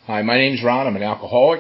Hi, my name's Ron. I'm an alcoholic,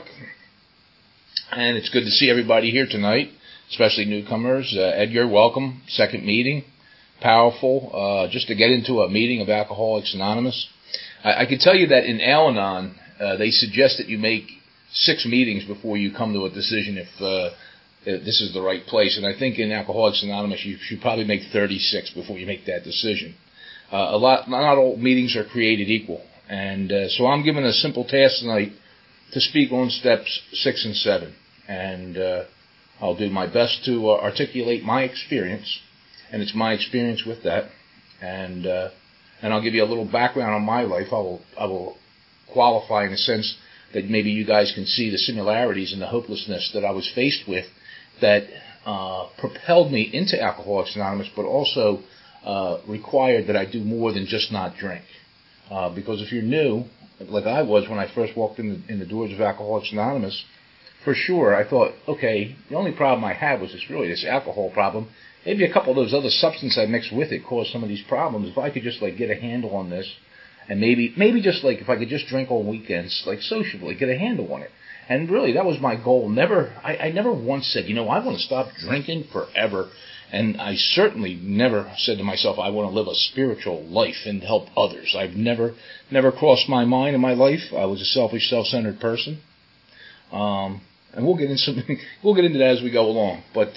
and it's good to see everybody here tonight, especially newcomers. Edgar, welcome. Second meeting. Powerful. Just to get into a meeting of Alcoholics Anonymous. I can tell you that in Al-Anon, they suggest that you make 6 meetings before you come to a decision if this is the right place. And I think in Alcoholics Anonymous, you should probably make 36 before you make that decision. Not all meetings are created equal. And so I'm given a simple task tonight to speak on steps 6 and 7. And I'll do my best to articulate my experience, and it's my experience with that. And I'll give you a little background on my life. I will qualify in a sense that maybe you guys can see the similarities and the hopelessness that I was faced with that propelled me into Alcoholics Anonymous, but also required that I do more than just not drink. Because if you're new, like I was when I first walked in the doors of Alcoholics Anonymous, for sure I thought, okay, the only problem I had was this alcohol problem. Maybe a couple of those other substances I mixed with it caused some of these problems. If I could just get a handle on this, and maybe just if I could just drink on weekends, socially, get a handle on it. And really, that was my goal. I never once said, I want to stop drinking forever. And I certainly never said to myself, I want to live a spiritual life and help others. I've never crossed my mind in my life. I was a selfish, self-centered person. And we'll get into that as we go along. But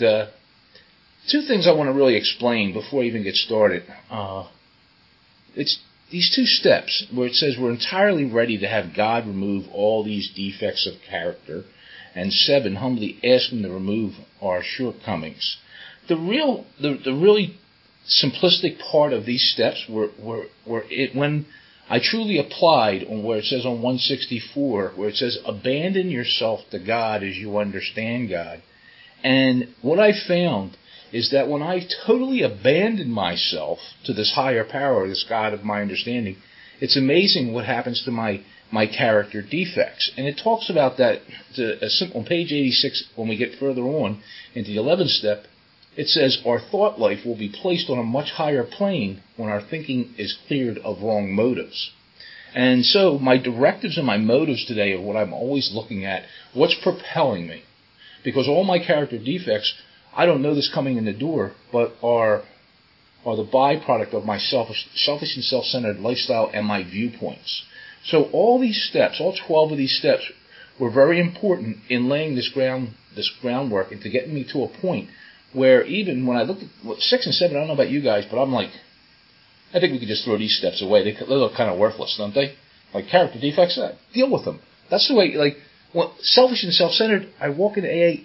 2 things I want to really explain before I even get started. It's these 2 steps where it says we're entirely ready to have God remove all these defects of character, and 7, humbly ask Him to remove our shortcomings. The really simplistic part of these steps were when I truly applied on where it says on 164, where it says, abandon yourself to God as you understand God. And what I found is that when I totally abandoned myself to this higher power, this God of my understanding, it's amazing what happens to my character defects. And it talks about that on page 86, when we get further on into the 11th step. It says our thought life will be placed on a much higher plane when our thinking is cleared of wrong motives. And so my directives and my motives today are what I'm always looking at. What's propelling me? Because all my character defects, I don't know this coming in the door, but are the byproduct of my selfish and self-centered lifestyle and my viewpoints. So all these steps, all 12 of these steps, were very important in laying this groundwork and to getting me to a point where even when I looked at 6 and 7, I don't know about you guys, but I'm like, I think we could just throw these steps away. They look kind of worthless, don't they? Like character defects, deal with them. That's the way, selfish and self-centered, I walk into AA,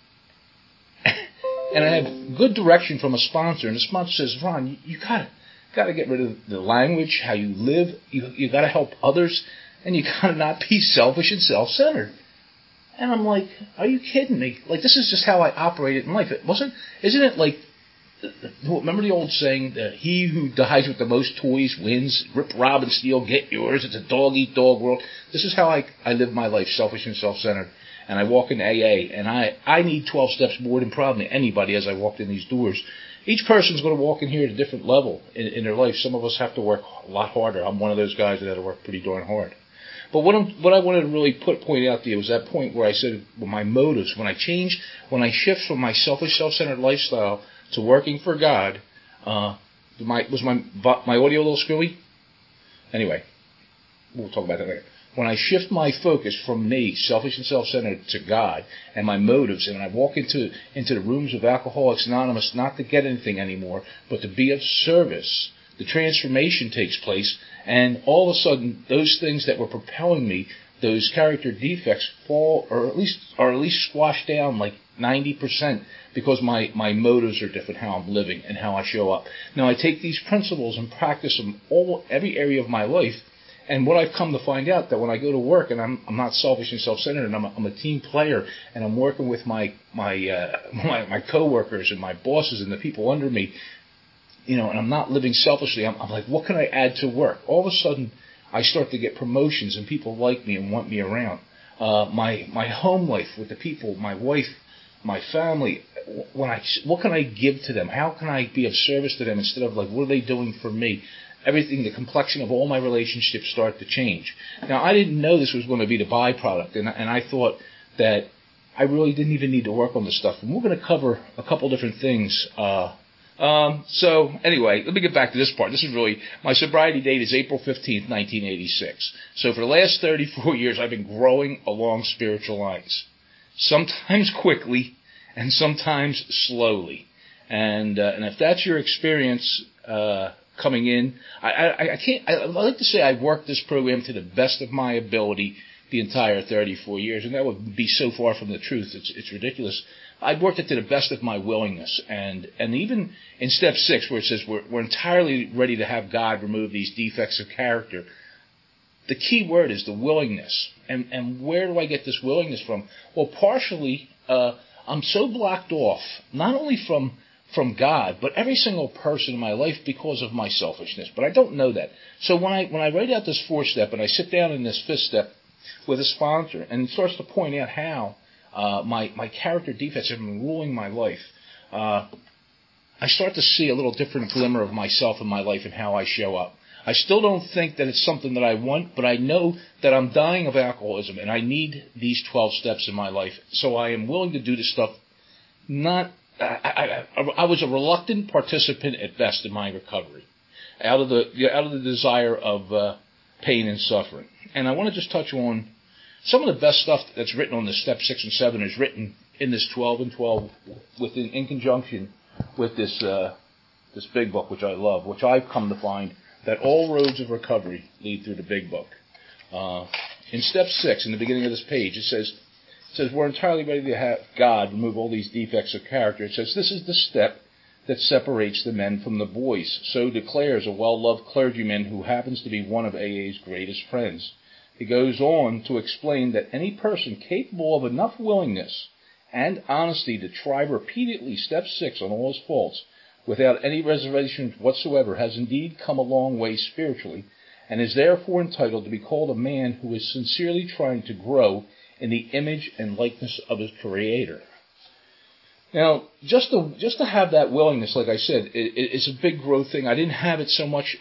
and I have good direction from a sponsor, and the sponsor says, Ron, you gotta get rid of the language, how you live, you gotta help others, and you gotta not be selfish and self-centered. And I'm like, are you kidding me? This is just how I operated in life. Isn't it remember the old saying, he who dies with the most toys wins, rip, rob, and steal, get yours, it's a dog-eat-dog world. This is how I live my life, selfish and self-centered. And I walk in AA, and I need 12 steps more than probably anybody as I walked in these doors. Each person's going to walk in here at a different level in their life. Some of us have to work a lot harder. I'm one of those guys that had to work pretty darn hard. But what I wanted to really point out to you was that point where I said, my motives, when I shift from my selfish, self-centered lifestyle to working for God, was my audio a little screwy? Anyway, we'll talk about that later. When I shift my focus from me, selfish and self-centered, to God and my motives, and I walk into the rooms of Alcoholics Anonymous not to get anything anymore, but to be of service, the transformation takes place, and all of a sudden, those things that were propelling me, those character defects, fall, or at least squashed down 90%, because my motives are different, how I'm living and how I show up. Now, I take these principles and practice them every area of my life, and what I've come to find out, that when I go to work and I'm not selfish and self-centered, and I'm a team player, and I'm working with my coworkers and my bosses and the people under me, and I'm not living selfishly, I'm like, what can I add to work? All of a sudden, I start to get promotions and people like me and want me around. My home life with the people, my wife, my family, what can I give to them? How can I be of service to them instead of what are they doing for me? everything, the complexion of all my relationships start to change. Now, I didn't know this was going to be the byproduct, and I thought that I really didn't even need to work on this stuff. And we're going to cover a couple different things. So anyway, let me get back to this part. This is really, my sobriety date is April 15th, 1986. So for the last 34 years, I've been growing along spiritual lines. Sometimes quickly, and sometimes slowly. And if that's your experience, coming in, I like to say I've worked this program to the best of my ability the entire 34 years, and that would be so far from the truth. It's ridiculous. I've worked it to the best of my willingness, and even in step 6, where it says we're entirely ready to have God remove these defects of character, the key word is the willingness. And where do I get this willingness from? Well, partially, I'm so blocked off, not only from God, but every single person in my life because of my selfishness. But I don't know that. So when I write out this 4th step and I sit down in this 5th step with a sponsor and he starts to point out how my character defects have been ruling my life, I start to see a little different glimmer of myself in my life and how I show up. I still don't think that it's something that I want, but I know that I'm dying of alcoholism and I need these 12 steps in my life. So I am willing to do this stuff. I was a reluctant participant at best in my recovery, out of the desire of pain and suffering. And I want to just touch on some of the best stuff that's written on the step 6 and 7 is written in this 12 and 12 in conjunction with this big book, which I love, which I've come to find that all roads of recovery lead through the big book. In step 6, in the beginning of this page, it says we're entirely ready to have God remove all these defects of character. It says this is the step that separates the men from the boys. So declares a well-loved clergyman who happens to be one of AA's greatest friends. He goes on to explain that any person capable of enough willingness and honesty to try repeatedly step 6 on all his faults without any reservations whatsoever has indeed come a long way spiritually and is therefore entitled to be called a man who is sincerely trying to grow in the image and likeness of his Creator. Now, just to have that willingness, like I said, it's a big growth thing. I didn't have it so much,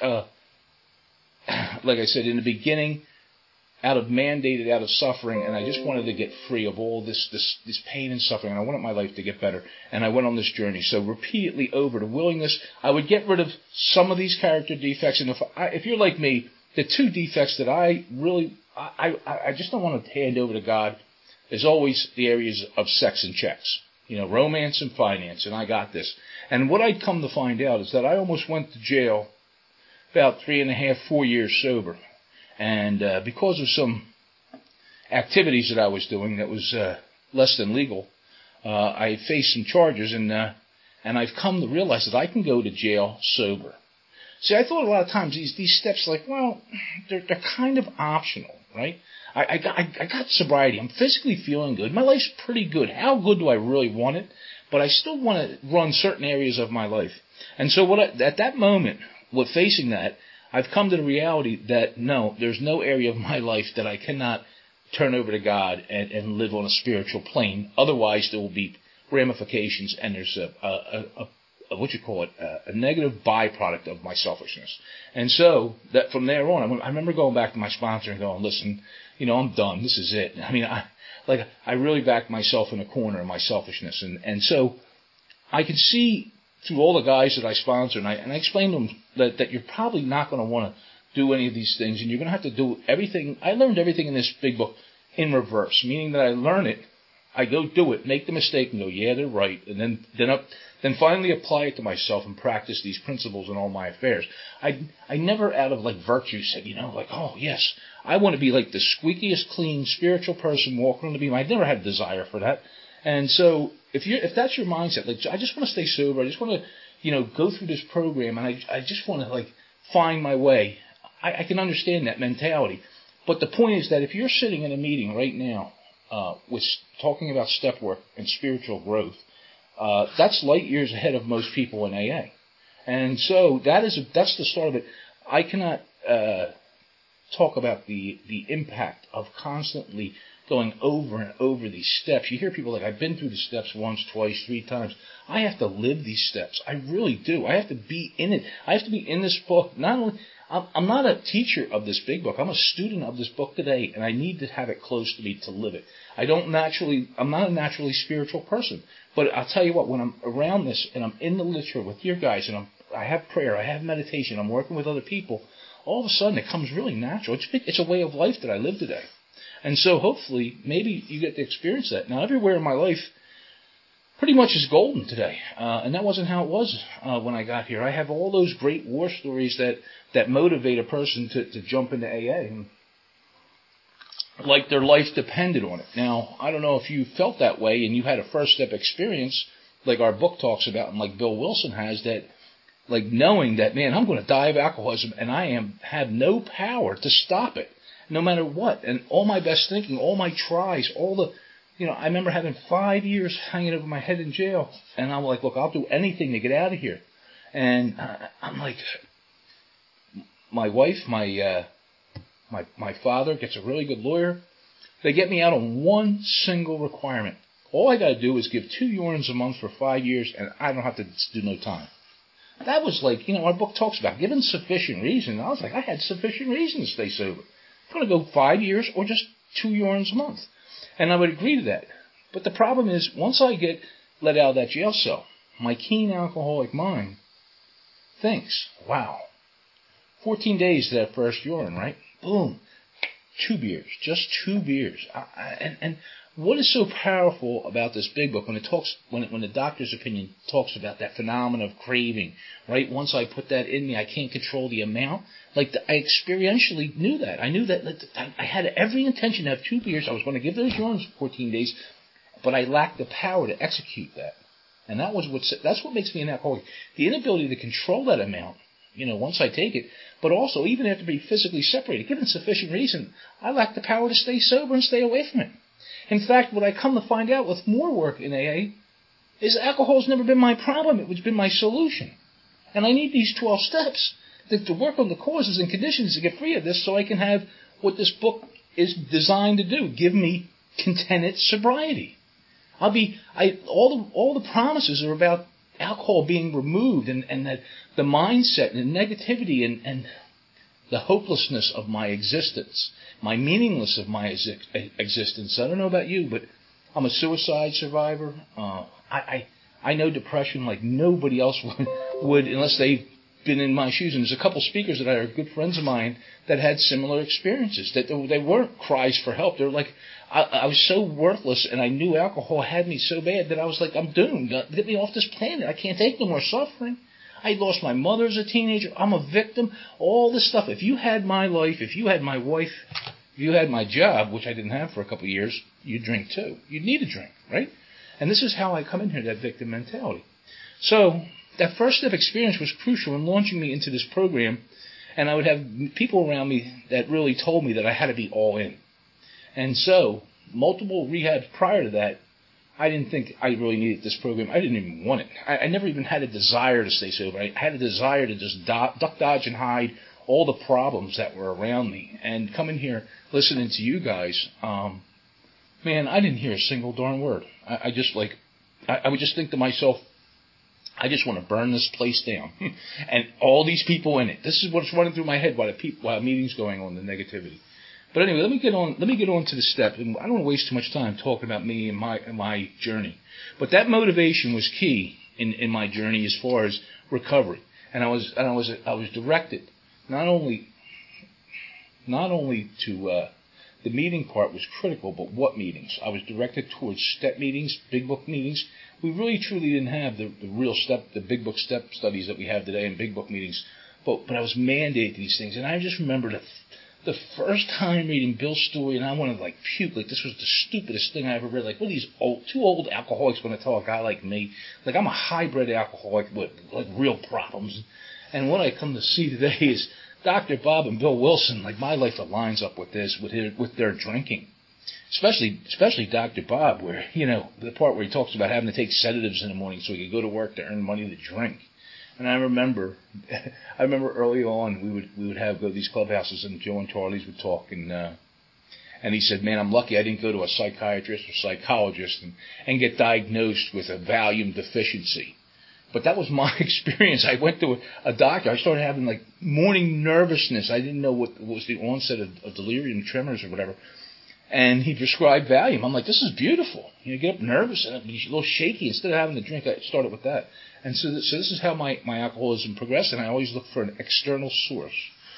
like I said, in the beginning, out of suffering, and I just wanted to get free of all this pain and suffering, and I wanted my life to get better, and I went on this journey. So repeatedly over the willingness, I would get rid of some of these character defects, and if you're like me, the 2 defects that I just don't want to hand over to God is always the areas of sex and checks. Romance and finance, and I got this. And what I'd come to find out is that I almost went to jail about 3.5, 4 years sober. And because of some activities that I was doing that was less than legal, I faced some charges, and I've come to realize that I can go to jail sober. See, I thought a lot of times these steps, like, well, they're kind of optional, right? I got sobriety. I'm physically feeling good. My life's pretty good. How good do I really want it? But I still want to run certain areas of my life. And so at that moment, with facing that, I've come to the reality that no, there's no area of my life that I cannot turn over to God and live on a spiritual plane. Otherwise, there will be ramifications, and there's a negative byproduct of my selfishness. And so that from there on, I remember going back to my sponsor and going, listen, I'm done. This is it. I mean, I really backed myself in a corner of my selfishness. And so I can see through all the guys that I sponsor, and I explained to them that you're probably not going to want to do any of these things, and you're going to have to do everything. I learned everything in this big book in reverse, meaning that I learn it, I go do it, make the mistake, and go, yeah, they're right, and then finally apply it to myself and practice these principles in all my affairs. I never, out of virtue, said, oh yes, I want to be like the squeakiest clean spiritual person walking on the beam. I never had a desire for that. And so if that's your mindset, I just want to stay sober, I just want to, go through this program, and I just want to find my way. I can understand that mentality. But the point is that if you're sitting in a meeting right now, with talking about step work and spiritual growth, that's light years ahead of most people in AA. And so that's the start of it. I cannot talk about the impact of constantly going over and over these steps. You hear people like, I've been through the steps once, twice, 3 times. I have to live these steps. I really do. I have to be in it. I have to be in this book. Not only, I'm not a teacher of this big book. I'm a student of this book today, and I need to have it close to me to live it. I'm not a naturally spiritual person. But I'll tell you what, when I'm around this and I'm in the literature with your guys and I have prayer, I have meditation, I'm working with other people, all of a sudden it comes really natural. It's a way of life that I live today. And so hopefully, maybe you get to experience that. Now, everywhere in my life pretty much is golden today. And that wasn't how it was when I got here. I have all those great war stories that motivate a person to jump into AA. And like their life depended on it. Now, I don't know if you felt that way and you had a first step experience like our book talks about and like Bill Wilson has, that like knowing that, man, I'm going to die of alcoholism and I have no power to stop it. No matter what, and all my best thinking, all my tries, I remember having 5 years hanging over my head in jail, and I'm like, look, I'll do anything to get out of here. And I'm like, my wife, my father gets a really good lawyer. They get me out on one single requirement. All I got to do is give 2 urines a month for 5 years, and I don't have to do no time. That was like, our book talks about given sufficient reason. I was like, I had sufficient reason to stay sober. I'm going to go 5 years or just 2 urines a month. And I would agree to that. But the problem is, once I get let out of that jail cell, my keen alcoholic mind thinks, wow, 14 days to that first urine, right? Boom. 2 beers. Just 2 beers. And what is so powerful about this big book when the doctor's opinion talks about that phenomenon of craving, right? Once I put that in me, I can't control the amount. I experientially knew that. I knew that I had every intention to have 2 beers. I was going to give those urines 14 days, but I lacked the power to execute that. And that's what makes me an alcoholic. The inability to control that amount, once I take it, but also even after being physically separated, given sufficient reason, I lack the power to stay sober and stay away from it. In fact, what I come to find out with more work in AA is alcohol's never been my problem. It's been my solution. And I need these 12 steps to work on the causes and conditions to get free of this so I can have what this book is designed to do, give me contented sobriety. All the promises are about alcohol being removed and that the mindset and the negativity and the hopelessness of my existence, my meaningless of my existence. I don't know about you, but I'm a suicide survivor. I know depression like nobody else would unless they've been in my shoes. And there's a couple speakers that are good friends of mine that had similar experiences. That they weren't cries for help. They were like, I was so worthless, and I knew alcohol had me so bad that I was like, I'm doomed. Get me off this planet. I can't take no more suffering. I lost my mother as a teenager. I'm a victim. All this stuff. If you had my life, if you had my wife, if you had my job, which I didn't have for a couple of years, you'd drink too. You'd need a drink, right? And this is how I come in here, that victim mentality. So that first step experience was crucial in launching me into this program, and I would have people around me that really told me that I had to be all in. And so, multiple rehabs prior to that, I didn't think I really needed this program. I didn't even want it. I never even had a desire to stay sober. I had a desire to just duck, dodge, and hide all the problems that were around me. And coming here, listening to you guys, man, I didn't hear a single darn word. I would just think to myself, I just want to burn this place down. And all these people in it. This is what's running through my head while meetings going on, the negativity. But anyway, let me get on to the step. And I don't want to waste too much time talking about me and my journey. But that motivation was key in my journey as far as recovery. And I was directed not only to the meeting part was critical, but what meetings? I was directed towards step meetings, big book meetings. We really truly didn't have the real the big book step studies that we have today in big book meetings. But I was mandated these things. And I just remember the first time reading Bill's story, and I wanted to puke. This was the stupidest thing I ever read. What are these two old alcoholics going to tell a guy like me? I'm a hybrid alcoholic with real problems. And what I come to see today is Dr. Bob and Bill Wilson. My life aligns up with this, with their drinking. Especially Dr. Bob, where, the part where he talks about having to take sedatives in the morning so he could go to work to earn money to drink. And I remember early on we would go to these clubhouses, and Joe and Charlie's would talk, and he said, "Man, I'm lucky I didn't go to a psychiatrist or psychologist and get diagnosed with a Valium deficiency." But that was my experience. I went to a doctor. I started having like morning nervousness. I didn't know what was the onset of delirium tremors or whatever. And he prescribed Valium. I'm like, this is beautiful. You get up nervous and a little shaky. Instead of having the drink, I started with that. And so this is how my alcoholism progressed, and I always look for an external source.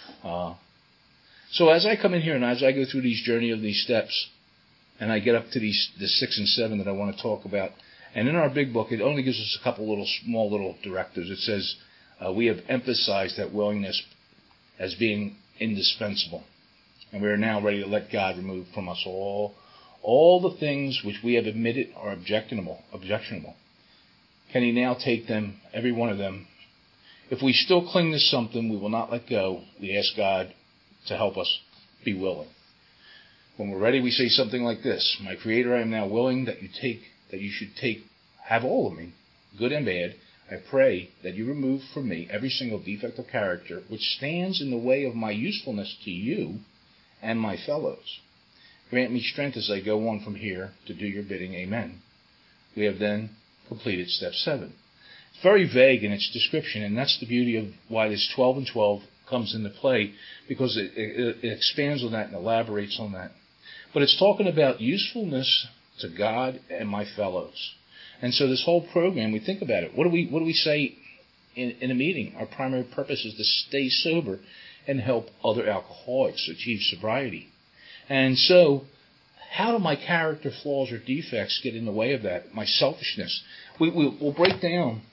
So as I come in here and as I go through these journey of these steps, and I get up to the 6 and 7 that I want to talk about, and in our big book, it only gives us a couple small little directives. It says we have emphasized that willingness as being indispensable. And we are now ready to let God remove from us all the things which we have admitted are objectionable. Can He now take them, every one of them? If we still cling to something we will not let go, we ask God to help us be willing. When we're ready, we say something like this: "My Creator, I am now willing that you should have all of me, good and bad. I pray that you remove from me every single defect of character which stands in the way of my usefulness to you and my fellows. Grant me strength as I go on from here to do your bidding. Amen." We have then completed step 7. It's very vague in its description, and that's the beauty of why this 12 and 12 comes into play, because it expands on that and elaborates on that. But it's talking about usefulness to God and my fellows. And so this whole program, we think about it. What do we say in a meeting? Our primary purpose is to stay sober and help other alcoholics achieve sobriety. And so, how do my character flaws or defects get in the way of that? My selfishness. We'll break down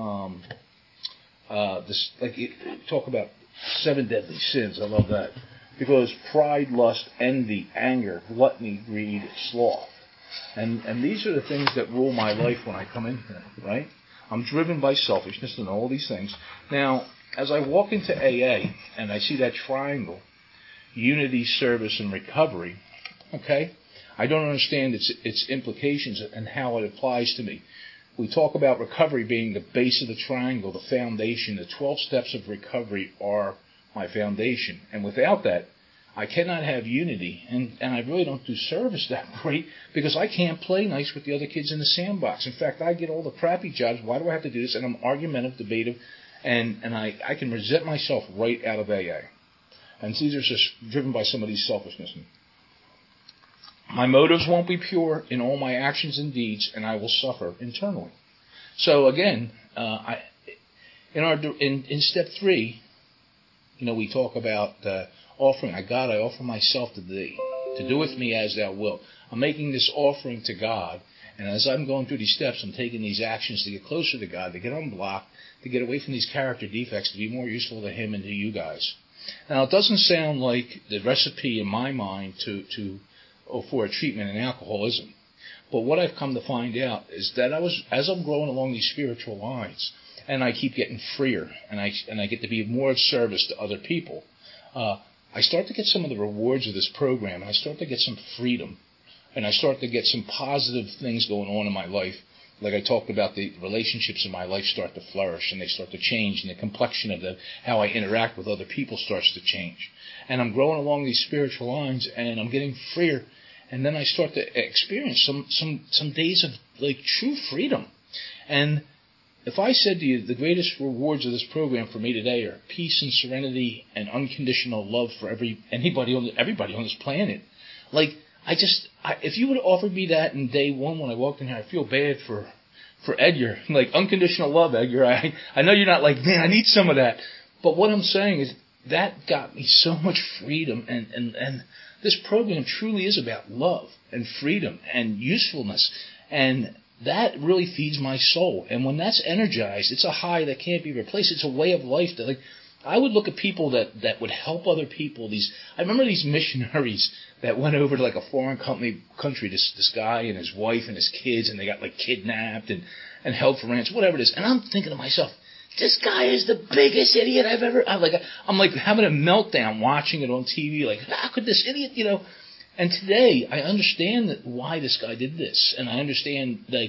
this. Talk about 7 deadly sins. I love that, because pride, lust, envy, anger, gluttony, greed, sloth, and these are the things that rule my life when I come in here. Right? I'm driven by selfishness and all these things. Now, as I walk into AA and I see that triangle, unity, service, and recovery, okay, I don't understand its implications and how it applies to me. We talk about recovery being the base of the triangle, the foundation. The 12 steps of recovery are my foundation. And without that, I cannot have unity. And I really don't do service that great, because I can't play nice with the other kids in the sandbox. In fact, I get all the crappy jobs. Why do I have to do this? And I'm argumentative, debative. And I can resent myself right out of AA. And these are just driven by some of these selfishness. My motives won't be pure in all my actions and deeds, and I will suffer internally. So again, in step 3, we talk about offering. God, I offer myself to Thee, to do with me as Thou wilt. I'm making this offering to God, and as I'm going through these steps, I'm taking these actions to get closer to God, to get unblocked, to get away from these character defects, to be more useful to Him and to you guys. Now, it doesn't sound like the recipe in my mind for a treatment in alcoholism. But what I've come to find out is that as I'm growing along these spiritual lines, and I keep getting freer, and I get to be more of service to other people, I start to get some of the rewards of this program, and I start to get some freedom, and I start to get some positive things going on in my life. Like I talked about, the relationships in my life start to flourish, and they start to change, and the complexion of how I interact with other people starts to change. And I'm growing along these spiritual lines, and I'm getting freer, and then I start to experience some days of like true freedom. And if I said to you the greatest rewards of this program for me today are peace and serenity and unconditional love for everybody on this planet, like if you would have offered me that in day 1 when I walked in here, I feel bad for Edgar. Like, unconditional love, Edgar. I know you're not like, man, I need some of that. But what I'm saying is that got me so much freedom, and this program truly is about love and freedom and usefulness, and that really feeds my soul. And when that's energized, it's a high that can't be replaced. It's a way of life that, like, I would look at people that would help other people. I remember these missionaries that went over to like a foreign country, this guy and his wife and his kids, and they got like kidnapped and held for ransom, whatever it is. And I'm thinking to myself, this guy is the biggest idiot I've ever. I'm like having a meltdown watching it on TV. Like, how could this idiot, And today I understand why this guy did this, and I understand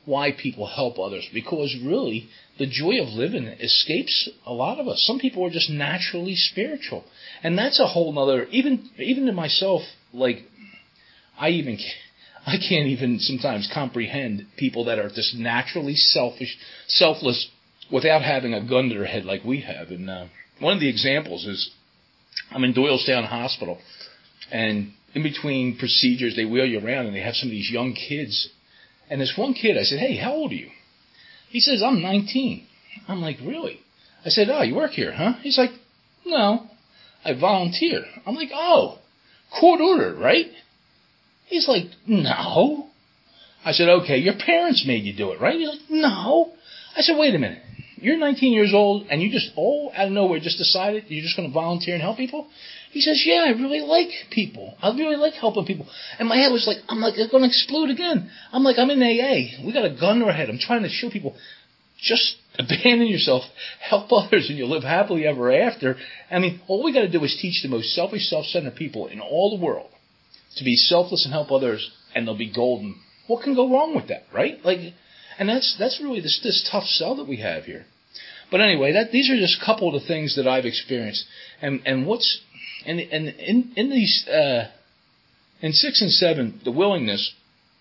why people help others, because really the joy of living escapes a lot of us. Some people are just naturally spiritual, and that's a whole nother. Even to myself, like I can't even sometimes comprehend people that are just naturally selfless, without having a gun to their head like we have. And one of the examples is I'm in Doylestown Hospital, and in between procedures they wheel you around and they have some of these young kids. And this one kid, I said, "Hey, how old are you?" He says, "I'm 19. I'm like, "Really?" I said, "Oh, you work here, huh?" He's like, "No, I volunteer." I'm like, "Oh, court ordered, right?" He's like, "No." I said, "Okay, your parents made you do it, right?" He's like, "No." I said, "Wait a minute. You're 19 years old and you just all out of nowhere just decided you're just going to volunteer and help people?" He says, "Yeah, I really like people. I really like helping people." And my head was like, I'm going to explode again. I'm like, I'm in AA. We got a gun to our head. I'm trying to show people, just abandon yourself, help others, and you'll live happily ever after. I mean, all we got to do is teach the most selfish, self-centered people in all the world to be selfless and help others, and they'll be golden. What can go wrong with that, right? And that's really this tough sell that we have here. But anyway, these are just a couple of the things that I've experienced, and what's in these in 6 and 7, the willingness.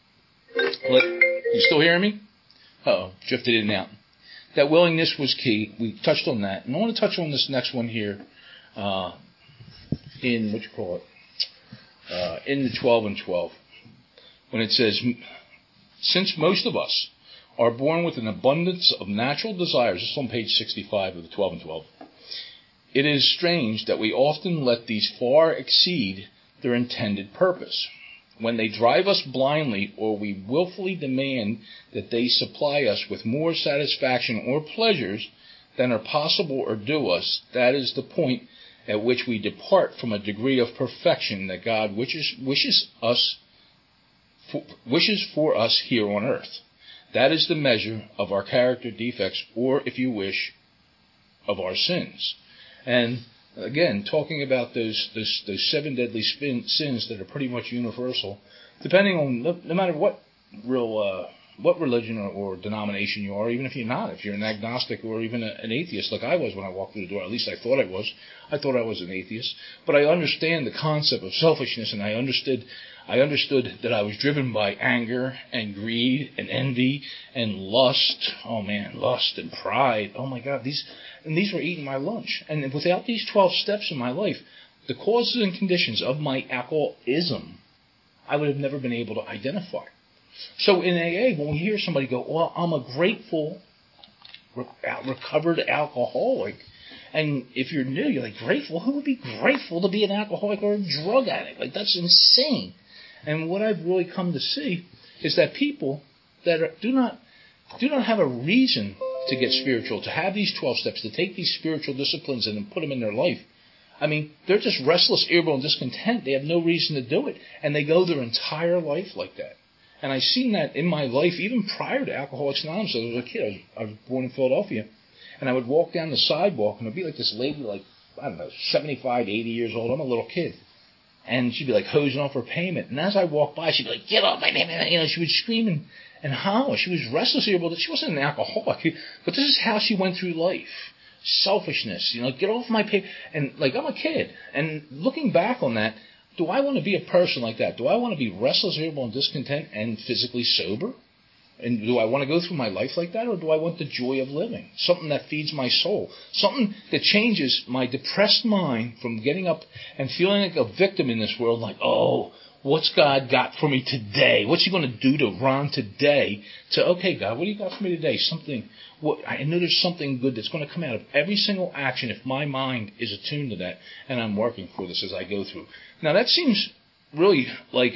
You still hearing me? Drifted in and out. That willingness was key. We touched on that, and I want to touch on this next one here. In in the 12 and 12, when it says, "Since most of us are born with an abundance of natural desires," this is on page 65 of the 12 and 12, "it is strange that we often let these far exceed their intended purpose. When they drive us blindly, or we willfully demand that they supply us with more satisfaction or pleasures than are possible or due us, that is the point at which we depart from a degree of perfection that God wishes for us here on earth. That is the measure of our character defects, or, if you wish, of our sins." And again, talking about those 7 deadly sins that are pretty much universal, depending on no matter what religion or denomination you are, even if you're an agnostic or even an atheist, like I was when I walked through the door. At least I thought I was. I thought I was an atheist, but I understand the concept of selfishness, and I understood that I was driven by anger and greed and envy and lust. Oh man, lust and pride. Oh my God, these were eating my lunch. And without these 12 steps in my life, the causes and conditions of my alcoholism, I would have never been able to identify. So in AA, when we hear somebody go, "Well, I'm a grateful, recovered alcoholic," and if you're new, you're like, "Grateful? Who would be grateful to be an alcoholic or a drug addict? Like, that's insane." And what I've really come to see is that people that do not have a reason to get spiritual, to have these 12 steps, to take these spiritual disciplines and then put them in their life, I mean, they're just restless, irritable, and discontent. They have no reason to do it, and they go their entire life like that. And I've seen that in my life, even prior to Alcoholics Anonymous. As I was a kid, I was born in Philadelphia, and I would walk down the sidewalk, and there'd be like this lady, like, I don't know, 75, 80 years old. I'm a little kid. And she'd be like hosing off her payment. And as I walked by, she'd be like, "Get off my payment." You know, she would scream and holler. She was restless, irritable. She wasn't an alcoholic, but this is how she went through life. Selfishness, get off my payment. And like, I'm a kid. And looking back on that, do I want to be a person like that? Do I want to be restless, irritable, and discontent and physically sober? And do I want to go through my life like that, or do I want the joy of living? Something that feeds my soul. Something that changes my depressed mind from getting up and feeling like a victim in this world, like, "Oh, what's God got for me today? What's He going to do to Ron today?" To, "Okay, God, what do you got for me today?" I know there's something good that's going to come out of every single action if my mind is attuned to that, and I'm working for this as I go through. Now, that seems really like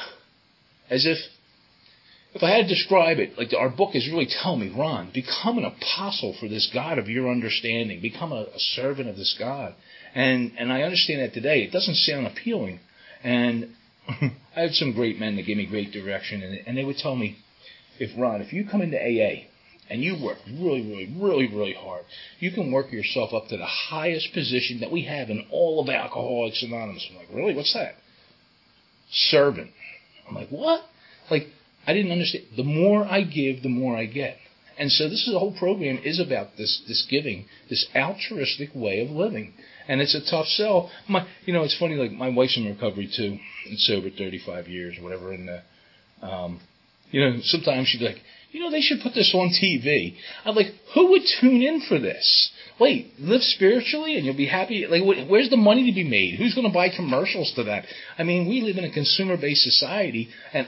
as if I had to describe it, like our book is really telling me, "Ron, become an apostle for this God of your understanding. Become a servant of this God." And I understand that today. It doesn't sound appealing. And I had some great men that gave me great direction, and they would tell me, Ron, if you come into AA and you work really, really, really, really hard, you can work yourself up to the highest position that we have in all of Alcoholics Anonymous. I'm like, "Really? What's that?" "Servant." I'm like, "What?" Like, I didn't understand. The more I give, the more I get. And so the whole program is about this giving, this altruistic way of living. And it's a tough sell. It's funny, like my wife's in recovery too, and sober 35 years or whatever. And, sometimes she'd be like, they should put this on TV. I'm like, who would tune in for this? Wait, live spiritually and you'll be happy? Like, where's the money to be made? Who's going to buy commercials to that? I mean, we live in a consumer-based society, and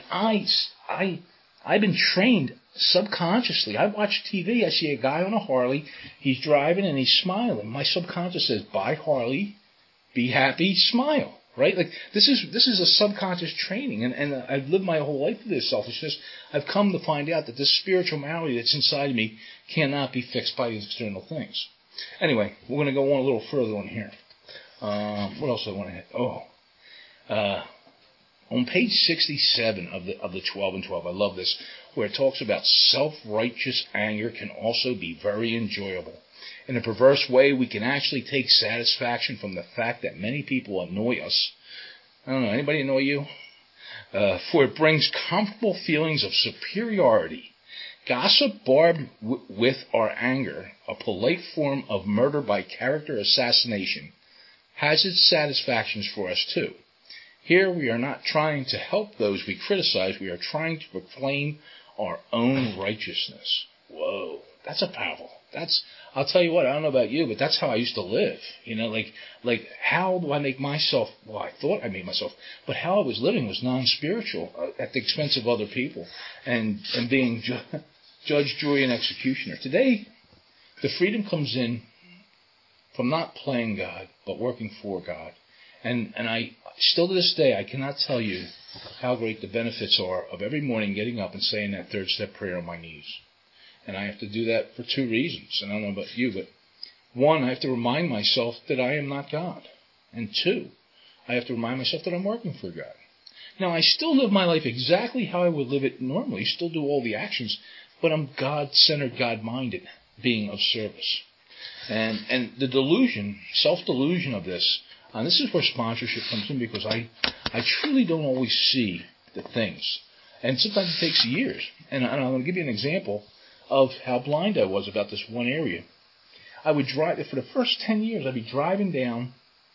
I've been trained subconsciously. I watch TV, I see a guy on a Harley, he's driving and he's smiling. My subconscious says, buy Harley, be happy, smile. Right? Like, this is a subconscious training, and I've lived my whole life with this selfishness. I've come to find out that this spiritual malady that's inside of me cannot be fixed by these external things. Anyway, we're going to go on a little further on here. What else do I want to hit? On page 67 of the 12 and 12, I love this, where it talks about self-righteous anger can also be very enjoyable. In a perverse way, we can actually take satisfaction from the fact that many people annoy us. I don't know, anybody annoy you? For it brings comfortable feelings of superiority. Gossip barbed with our anger, a polite form of murder by character assassination, has its satisfactions for us too. Here we are not trying to help those we criticize, we are trying to proclaim our own righteousness. Whoa, that's a powerful. I'll tell you what, I don't know about you, but that's how I used to live. Like how do I make myself, well, I thought I made myself, but how I was living was non-spiritual at the expense of other people and being judge, jury, and executioner. Today, the freedom comes in from not playing God, but working for God. And I still to this day, I cannot tell you how great the benefits are of every morning getting up and saying that third step prayer on my knees. And I have to do that for two reasons. And I don't know about you, but one, I have to remind myself that I am not God. And two, I have to remind myself that I'm working for God. Now, I still live my life exactly how I would live it normally, still do all the actions, but I'm God-centered, God-minded, being of service. And the delusion, self-delusion of this, and this is where sponsorship comes in, because I truly don't always see the things. And sometimes it takes years. And I'm going to give you an example of how blind I was about this one area. I would drive, for the first 10 years, I'd be driving down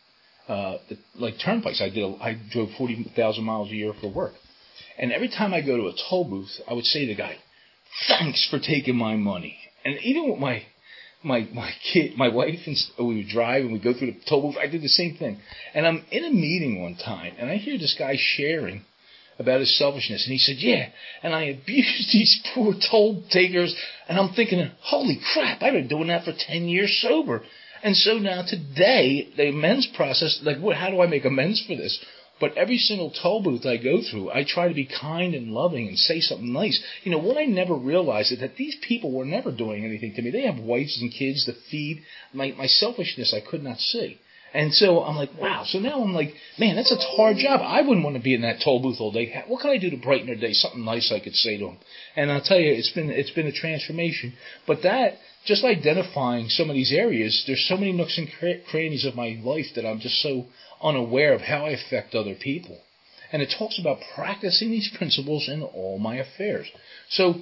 turnpikes. I drove 40,000 miles a year for work. And every time I go to a toll booth, I would say to the guy, thanks for taking my money. And even with my kid, my wife, and we would drive and we'd go through the toll booth, I did the same thing. And I'm in a meeting one time, and I hear this guy sharing about his selfishness. And he said, yeah, and I abused these poor toll takers. And I'm thinking, holy crap, I've been doing that for 10 years sober. And so now today, the amends process, how do I make amends for this? But every single toll booth I go through, I try to be kind and loving and say something nice. What I never realized is that these people were never doing anything to me. They have wives and kids to feed. My selfishness I could not see. And so I'm like, wow. So now I'm like, man, that's a hard job. I wouldn't want to be in that toll booth all day. What can I do to brighten their day? Something nice I could say to them. And I'll tell you, it's been a transformation. But that, just identifying some of these areas, there's so many nooks and crannies of my life that I'm just so unaware of how I affect other people. And it talks about practicing these principles in all my affairs. So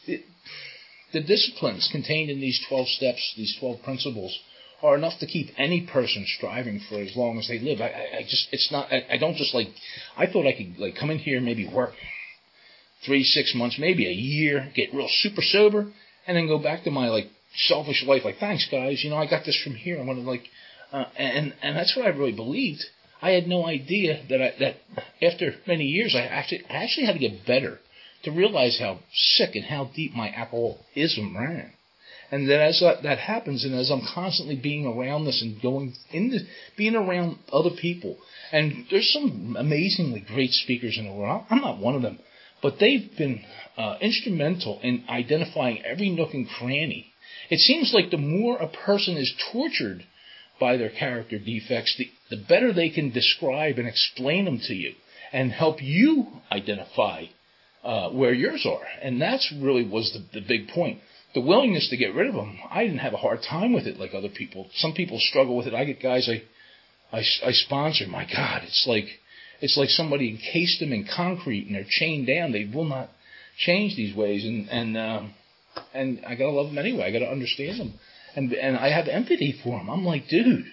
the disciplines contained in these 12 steps, these 12 principles, are enough to keep any person striving for as long as they live. I don't just I thought I could come in here and maybe work 3-6 months, maybe a year, get real super sober, and then go back to my selfish life. Thanks guys, I got this from here. I'm gonna and that's what I really believed. I had no idea that after many years I actually had to get better to realize how sick and how deep my alcoholism ran. And then as that happens, and as I'm constantly being around this and being around other people, and there's some amazingly great speakers in the world. I'm not one of them, but they've been instrumental in identifying every nook and cranny. It seems like the more a person is tortured by their character defects, the better they can describe and explain them to you and help you identify where yours are. And that's really was the big point. The willingness to get rid of them, I didn't have a hard time with it like other people. Some people struggle with it. I get guys I sponsor. My God, it's like somebody encased them in concrete and they're chained down. They will not change these ways, and I gotta love them anyway. I gotta understand them, and I have empathy for them. I'm like, dude,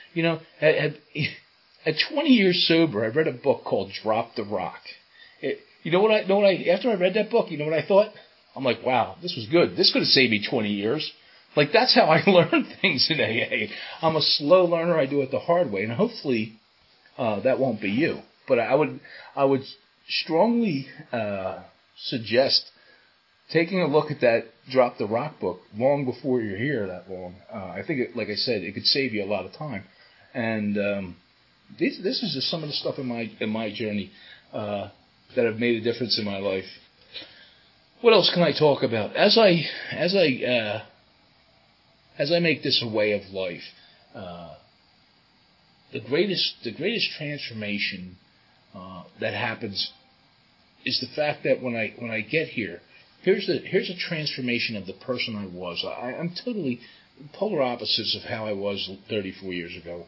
at 20 years sober, I read a book called Drop the Rock. After I read that book, you know what I thought? I'm like, wow, this was good. This could have saved me 20 years. Like, that's how I learn things in AA. I'm a slow learner. I do it the hard way, and hopefully that won't be you. But I would strongly suggest taking a look at that Drop the Rock book long before you're here that long. I think, like I said, it could save you a lot of time. And this is just some of the stuff in my journey that have made a difference in my life. What else can I talk about? As I make this a way of life, the greatest transformation that happens is the fact that when I get here, here's a transformation of the person I was. I'm totally polar opposites of how I was 34 years ago.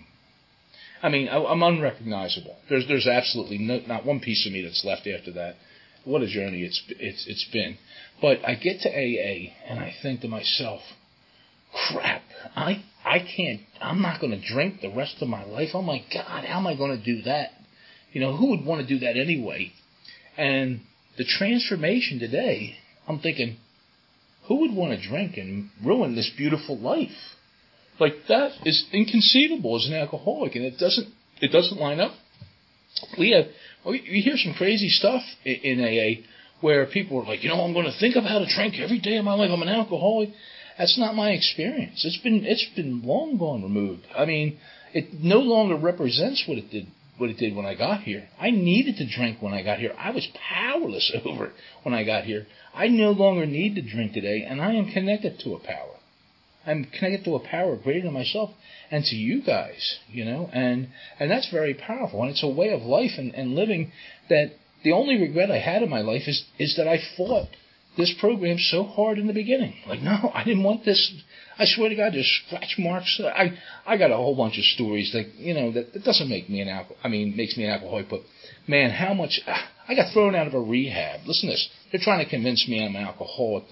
I'm unrecognizable. There's absolutely not one piece of me that's left after that. What a journey it's been. But I get to AA and I think to myself, crap, I can't, I'm not going to drink the rest of my life. Oh my God, how am I going to do that? Who would want to do that anyway? And the transformation today, I'm thinking, who would want to drink and ruin this beautiful life? Like, that is inconceivable as an alcoholic, and it doesn't line up. We hear some crazy stuff in AA where people are like, I'm going to think of how to drink every day of my life. I'm an alcoholic. That's not my experience. It's been long gone removed. It no longer represents what it did when I got here. I needed to drink when I got here. I was powerless over it when I got here. I no longer need to drink today, and I am connected to a power. I'm connected to a power greater than myself and to you guys, and that's very powerful. And it's a way of life and living that the only regret I had in my life is that I fought this program so hard in the beginning. Like, no, I didn't want this. I swear to God, there's scratch marks. I got a whole bunch of stories that doesn't make me makes me an alcoholic, but man, how much I got thrown out of a rehab. Listen to this. They're trying to convince me I'm an alcoholic.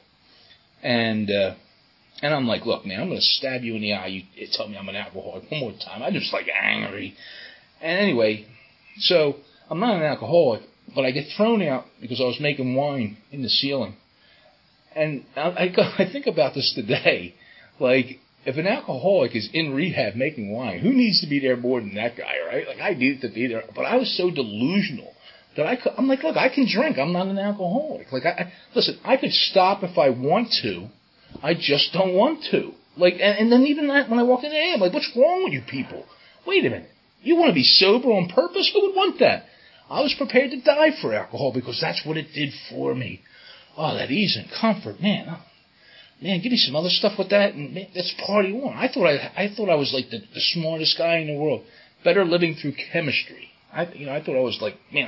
And I'm like, look, man, I'm going to stab you in the eye. You tell me I'm an alcoholic one more time. I'm just angry. And anyway, so I'm not an alcoholic, but I get thrown out because I was making wine in the ceiling. And I think about this today. Like, if an alcoholic is in rehab making wine, who needs to be there more than that guy, right? Like, I needed to be there. But I was so delusional that I'm like, look, I can drink. I'm not an alcoholic. Like, listen, I could stop if I want to. I just don't want to. Like, and then even that, when I walked in AA, I'm like, what's wrong with you people? Wait a minute. You want to be sober on purpose? Who would want that? I was prepared to die for alcohol because that's what it did for me. Oh, that ease and comfort, man. Man, give me some other stuff with that, and man, that's party on. I thought I was like the smartest guy in the world, better living through chemistry. I thought I was like, man,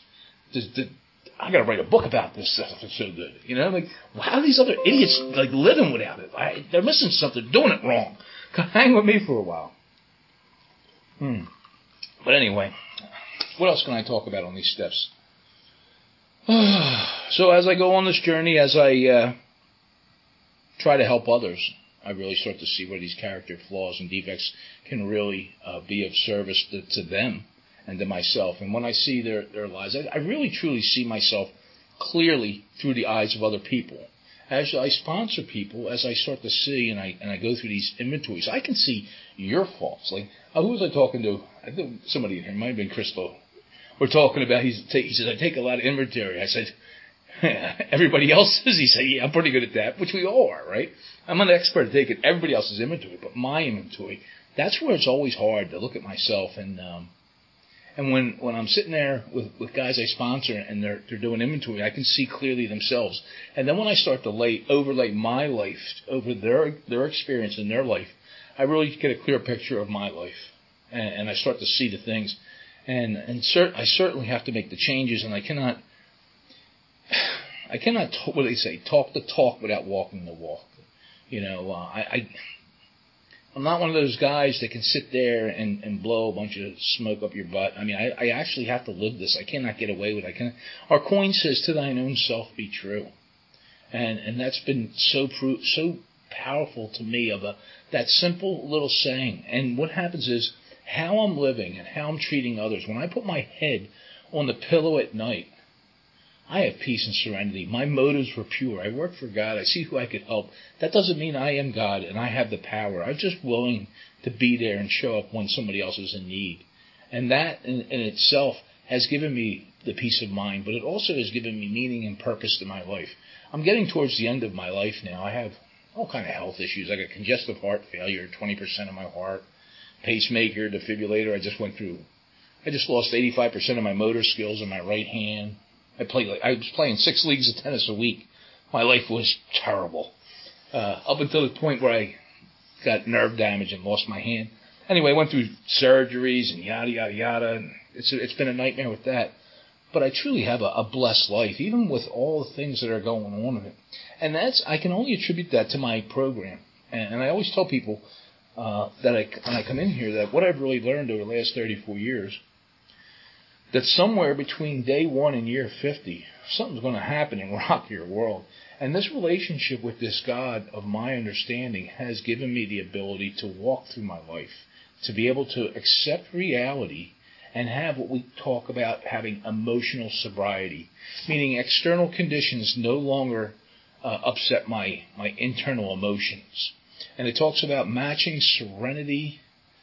I got to write a book about this stuff. It's so good. Like, how are these other idiots like living without it? They're missing something, doing it wrong. Hang with me for a while. But anyway, what else can I talk about on these steps? So as I go on this journey, as I try to help others, I really start to see where these character flaws and defects can really be of service to them and to myself. And when I see their lives, I really truly see myself clearly through the eyes of other people. As I sponsor people, as I start to see and I go through these inventories, I can see your faults. Like, who was I talking to? I think somebody in here, it might have been Crystal. We're talking about, he said, I take a lot of inventory. I said, everybody else's? He said, yeah, I'm pretty good at that, which we all are, right? I'm an expert at taking everybody else's inventory, but my inventory, that's where it's always hard to look at myself. And when I'm sitting there with guys I sponsor and they're doing inventory, I can see clearly themselves. And then when I start to overlay my life over their experience in their life, I really get a clear picture of my life. And I start to see the things. And I certainly have to make the changes, and I cannot, talk the talk without walking the walk. I'm not one of those guys that can sit there and blow a bunch of smoke up your butt. I mean, I actually have to live this. I cannot get away with it. Our coin says, "To thine own self be true," and that's been so powerful to me of that simple little saying. And what happens is how I'm living and how I'm treating others. When I put my head on the pillow at night, I have peace and serenity. My motives were pure. I work for God. I see who I could help. That doesn't mean I am God and I have the power. I'm just willing to be there and show up when somebody else is in need. And that in itself has given me the peace of mind, but it also has given me meaning and purpose to my life. I'm getting towards the end of my life now. I have all kind of health issues. I got congestive heart failure, 20% of my heart, pacemaker, defibrillator. I just lost 85% of my motor skills in my right hand. I was playing 6 leagues of tennis a week. My life was terrible. Up until the point where I got nerve damage and lost my hand. Anyway, I went through surgeries and yada, yada, yada. And it's been a nightmare with that. But I truly have a blessed life, even with all the things that are going on with it. And I can only attribute that to my program. And I always tell people when I come in here that what I've really learned over the last 34 years, that somewhere between day 1 and year 50, something's going to happen and rock your world. And this relationship with this God of my understanding has given me the ability to walk through my life, to be able to accept reality and have what we talk about having emotional sobriety, meaning external conditions no longer upset my internal emotions. And it talks about matching serenity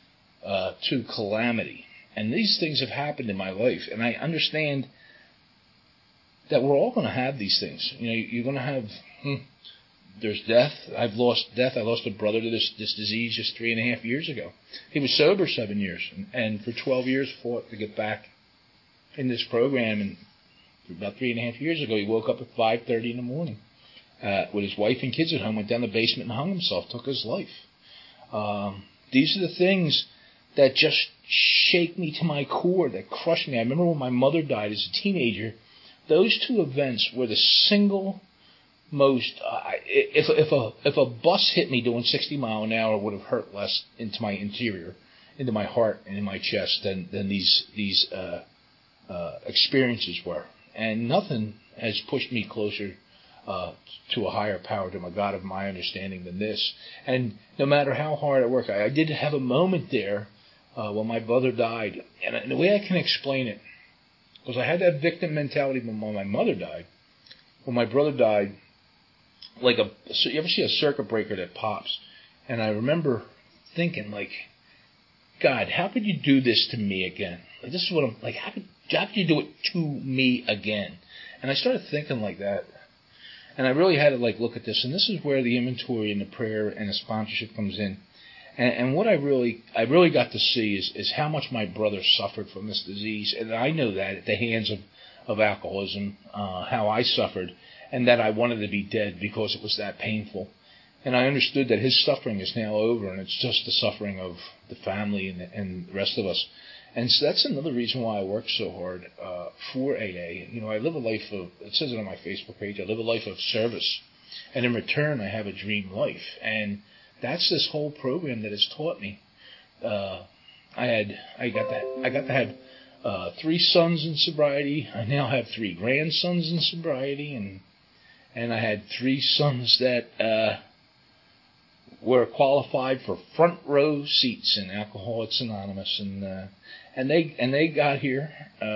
to calamity. And these things have happened in my life, and I understand that we're all going to have these things. You know, you're going to have, there's death. I've lost death. I lost a brother to this disease just 3.5 years ago. He was sober 7 years, and for 12 years fought to get back in this program. And about 3.5 years ago, he woke up at 5:30 in the morning with his wife and kids at home, went down the basement and hung himself, took his life. These are the things that just shake me to my core, that crush me. I remember when my mother died as a teenager, those 2 events were the single most, if a bus hit me doing 60 mile an hour, it would have hurt less into my interior, into my heart and in my chest than these experiences were. And nothing has pushed me closer to a higher power, to my God of my understanding than this. And no matter how hard I work, I did have a moment there when my brother died. And the way I can explain it, because I had that victim mentality when my mother died. When my brother died, you ever see a circuit breaker that pops? And I remember thinking, like, God, how could you do this to me again? Like, this is what I'm like. How could you do it to me again? And I started thinking like that. And I really had to look at this. And this is where the inventory and the prayer and the sponsorship comes in. And what I really got to see is how much my brother suffered from this disease. And I know that at the hands of alcoholism, how I suffered, and that I wanted to be dead because it was that painful. And I understood that his suffering is now over, and it's just the suffering of the family and the rest of us. And so that's another reason why I work so hard for AA. You know, I live a life of, it says it on my Facebook page, I live a life of service. And in return, I have a dream life. And that's this whole program that has taught me. I got to have 3 sons in sobriety. I now have 3 grandsons in sobriety, and I had 3 sons that were qualified for front row seats in Alcoholics Anonymous, and they got here.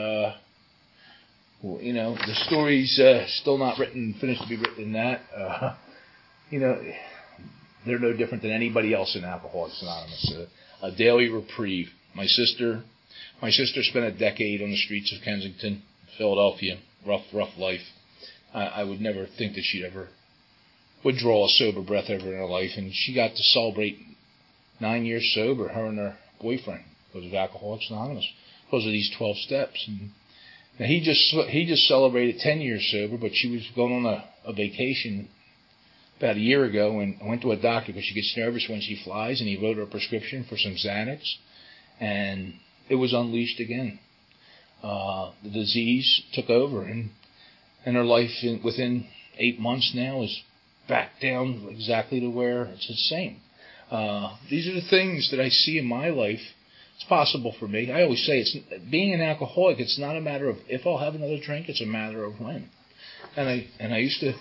You know, the story's still not finished to be written in that. You know, they're no different than anybody else in Alcoholics Anonymous. A daily reprieve. My sister spent a decade on the streets of Kensington, Philadelphia. Rough life. I would never think that she'd ever would draw a sober breath ever in her life, and she got to celebrate 9 years sober, her and her boyfriend, because of Alcoholics Anonymous, because of these 12 steps. And now he just celebrated 10 years sober, but she was going on a vacation about a year ago and went to a doctor because she gets nervous when she flies, and he wrote her a prescription for some Xanax, and it was unleashed again. The disease took over, and her life within 8 months now is back down exactly to where it's the same. These are the things that I see in my life. It's possible for me. I always say, being an alcoholic, it's not a matter of if I'll have another drink, it's a matter of when. And I used to,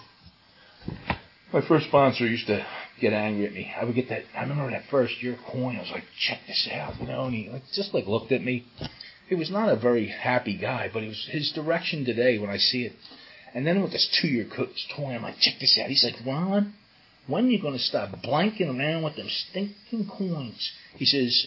my first sponsor used to get angry at me. I would get that, I remember that first year coin, I was like, check this out, and he just looked at me. He was not a very happy guy, but it was his direction today when I see it. And then with this 2-year coin, I'm like, check this out. He's like, Ron, when are you going to stop blanking around with them stinking coins? He says,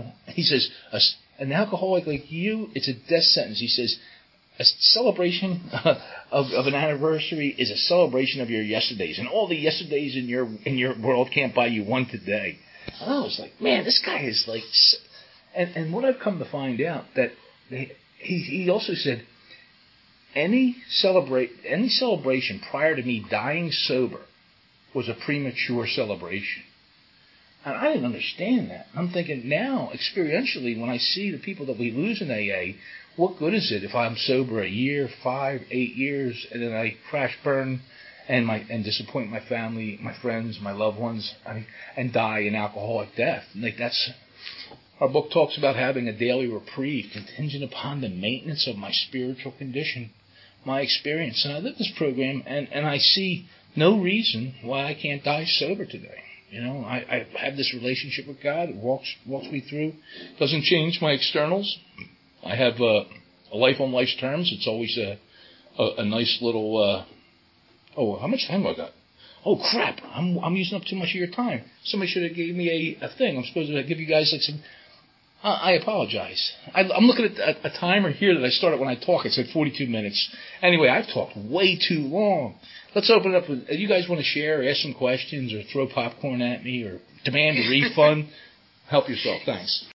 an alcoholic like you, it's a death sentence. He says, a celebration of an anniversary is a celebration of your yesterdays, and all the yesterdays in your world can't buy you one today. And I was like, man, this guy is like, and what I've come to find out that he also said, any celebration prior to me dying sober was a premature celebration. And I didn't understand that. I'm thinking now, experientially, when I see the people that we lose in AA, what good is it if I'm sober a year, 5, 8 years, and then I crash burn and disappoint my family, my friends, my loved ones, and die an alcoholic death? That's our book talks about having a daily reprieve contingent upon the maintenance of my spiritual condition, my experience. And I live this program, and I see no reason why I can't die sober today. I have this relationship with God. It walks me through. Doesn't change my externals. I have a life on life's terms. It's always a nice little. How much time have I got? Oh crap! I'm using up too much of your time. Somebody should have gave me a thing. I'm supposed to give you guys some. I apologize. I'm looking at a timer here that I started when I talk. It said 42 minutes. Anyway, I've talked way too long. Let's open it up. You guys want to share or ask some questions or throw popcorn at me or demand a refund? Help yourself. Thanks.